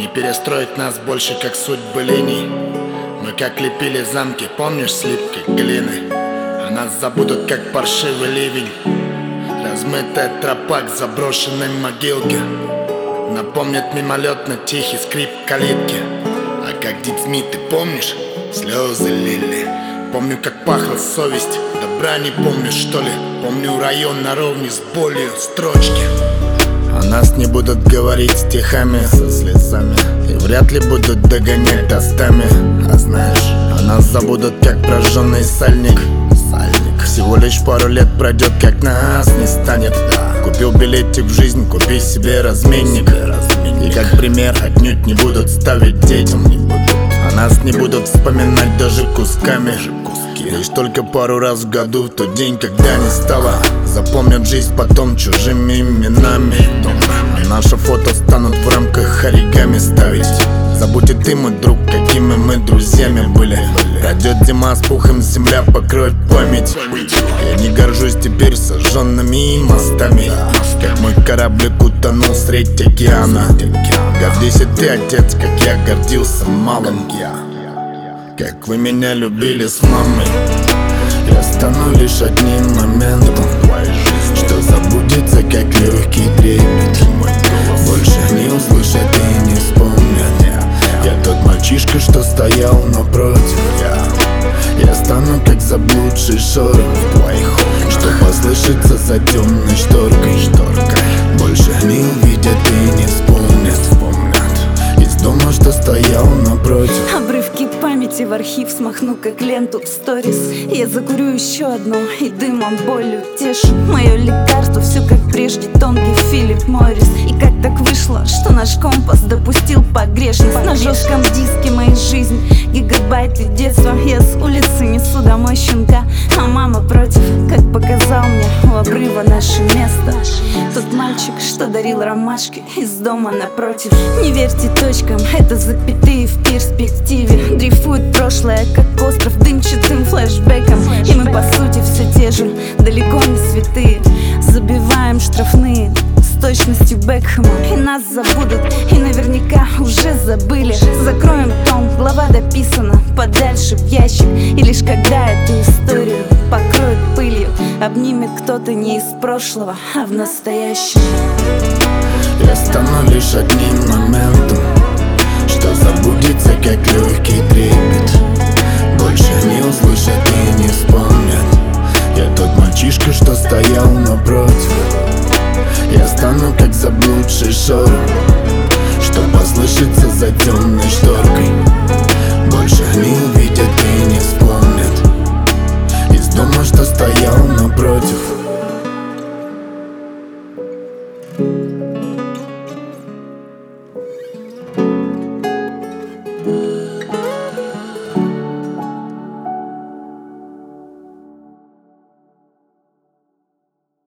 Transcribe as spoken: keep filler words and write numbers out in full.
Не перестроить нас больше, как судьбы линий. Мы как лепили замки, помнишь, слипки глины? А нас забудут, как паршивый ливень. Размытая тропа к заброшенной могилке напомнит мимолетно тихий скрип калитки. А как детьми, ты помнишь, слезы лили? Помню, как пахла совесть, добра не помню, что ли? Помню район наровне с болью, строчки. О нас не будут говорить стихами со слезами, и вряд ли будут догонять тостами. А знаешь, о нас забудут, как прожженный сальник. Сальник. Всего лишь пару лет пройдет, как нас не станет. Купил билетик в жизнь, купи себе разменник. И как пример отнюдь не будут ставить детям. О нас не будут вспоминать даже кусками. Лишь только пару раз в году, в тот день, когда не стало. Запомнят жизнь потом чужими именами. А наши фото станут в рамках оригами ставить. Забудь и ты, мой друг, какими мы друзьями были. Пройдет зима с пухом, земля покроет память. Я не горжусь теперь сожженными мостами, как мой кораблик утонул средь океана. Гордись и ты, отец, как я гордился малым. Как вы меня любили с мамой. Я стану лишь одним моментом в твоей жизни, что забудется, как легкий трепет. Больше не услышат и не вспомнят. Я тот мальчишка, что стоял напротив. Я, я стану как заблудший шорох в твоих окнах, что послышится за темной шторкой. Шторкой. Больше не увидят и не вспомнят. Вспомнят из дома, что стоял напротив. Обрывки памяти в архив смахну, как ленту в сторис. Я закурю еще одну и дымом болью тешу. Мое лекарство все как прежде, тонкий Филипп Моррис. И как так вышло, что наш компас допустил погрешность? На жестком диске моей жизни гигабайты детства. Я с улицы несу домой щенка, а мама против. Как показал мне у обрыва наше место тот мальчик, что дарил ромашки из дома напротив. Не верьте точкам, это запятые в перспективе. Дрейфует прошлое, как остров дымчатым флешбеком. И мы по сути все те же, далеко не святые. Забиваем штрафные с точностью Бекхэма. И нас забудут, и наверняка уже забыли. Закроем том, глава дописана подальше в ящик. И лишь когда эту историю покроют пылью, обнимет кто-то не из прошлого, а в настоящем. Я стану лишь одним моментом, что забудется, как легкий трепет. Больше не услышат и не вспомнят. Я тот мальчишка, что стоял напротив. Я стану как заблудший шорох, что послышится за темной шторкой.